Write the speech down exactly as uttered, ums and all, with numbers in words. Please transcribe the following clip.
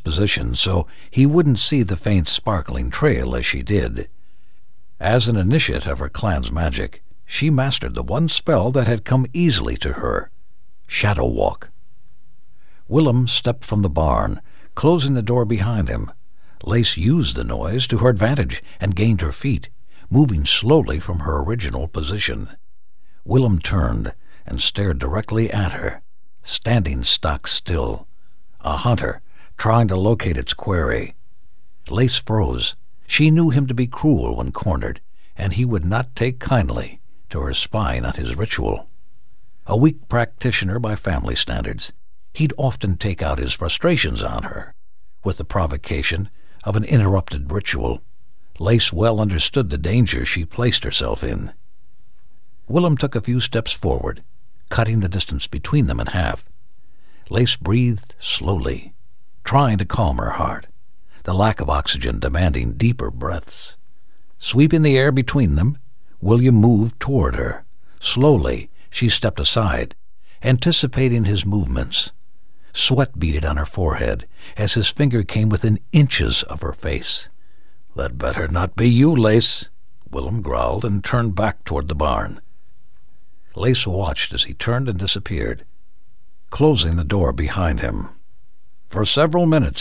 position so he wouldn't see the faint sparkling trail as she did. As an initiate of her clan's magic, she mastered the one spell that had come easily to her, Shadow Walk. Willem stepped from the barn, closing the door behind him. Lace used the noise to her advantage and gained her feet, moving slowly from her original position. Willem turned and stared directly at her, standing stock still, a hunter trying to locate its quarry. Lace froze. She knew him to be cruel when cornered, and he would not take kindly to her spying on his ritual. A weak practitioner by family standards, he'd often take out his frustrations on her, with the provocation of an interrupted ritual. Lace well understood the danger she placed herself in. Willem took a few steps forward, cutting the distance between them in half. Lace breathed slowly, trying to calm her heart, the lack of oxygen demanding deeper breaths. Sweeping the air between them, William moved toward her. Slowly, she stepped aside, anticipating his movements. Sweat beaded on her forehead as his finger came within inches of her face. "That better not be you, Lace," Willem growled and turned back toward the barn. Lace watched as he turned and disappeared, closing the door behind him. For several minutes